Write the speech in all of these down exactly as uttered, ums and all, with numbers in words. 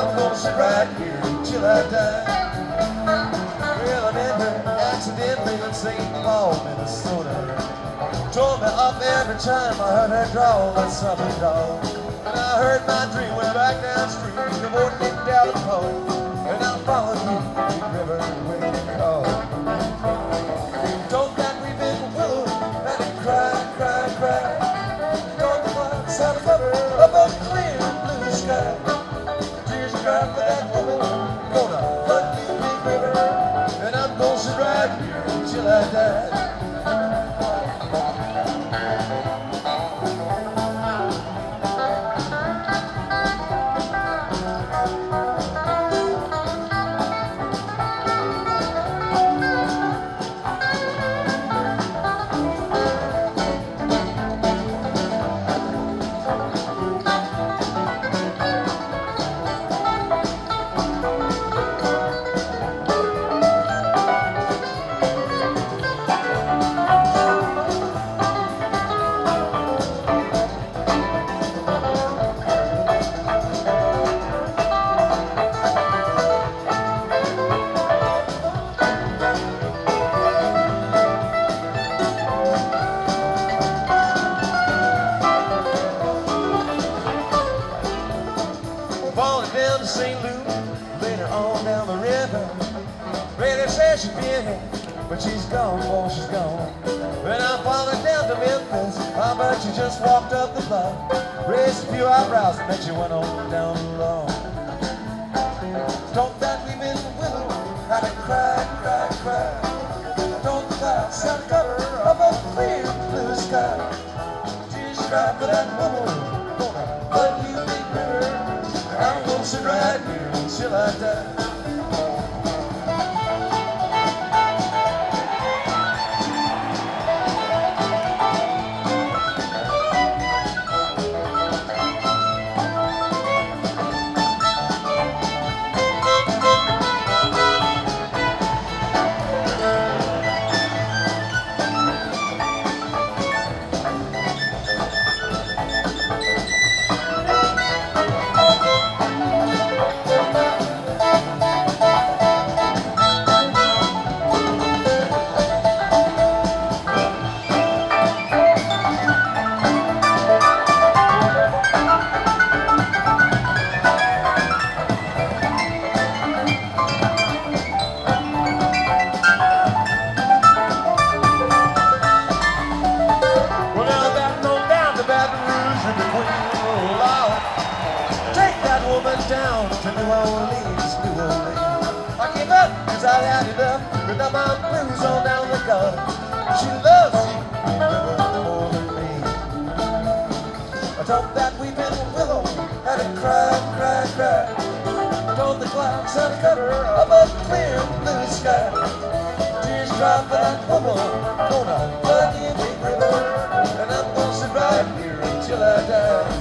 I'm gonna sit right here till I die. Well, I met her accidentally in Saint Paul, Minnesota. Tore me up every time I heard her drawl that southern dog. And I heard my dream went back downstream, the boat kicked down the pole, and I followed you, the river where you called. Don't that weeping willow, let it cry, cry, cry. Don't the clouds sound cover of a clear blue sky. Tears dry for that woman, gonna flood you, big river, and I'm gonna sit right here until I die. Falling down to Saint Louis, later on down the river. Brady says she's been here, but she's gone, boy, she's gone. When I'm falling down to Memphis, I bet you just walked up the block, raised a few eyebrows, and bet you went on down the lawn. Don't that weeping willow, had to cry, cry, cry. Don't the clouds sound cover of a clear blue sky. Tears dry for that woman, gonna flood you, big river. I'm gonna sit right here until I die. Down to New Orleans, New Orleans. I gave up cause I had enough, but now my blues on down the gully. She loves you, river, more than me. I told that weeping willow, had to cry, cry, cry. Told the clouds had to cover of a clear blue sky. Tears dry for that woman, gonna flood you, big river, and I'm gonna sit right here until I die.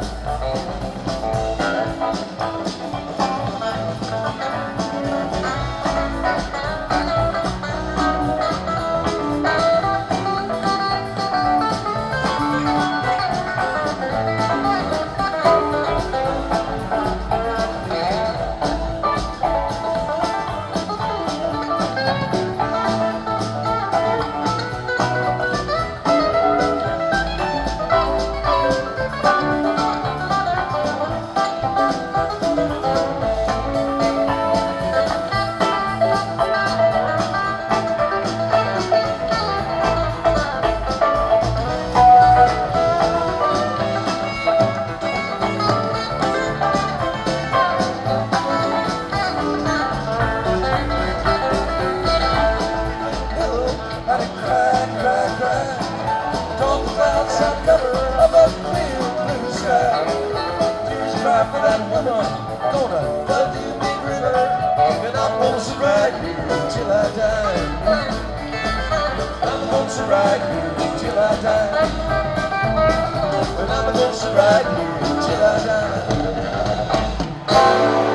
For that woman, gonna flood you, big river, and I'm gonna sit right here until I die. I'm gonna sit right here until I die. And I'm gonna sit right here until I die.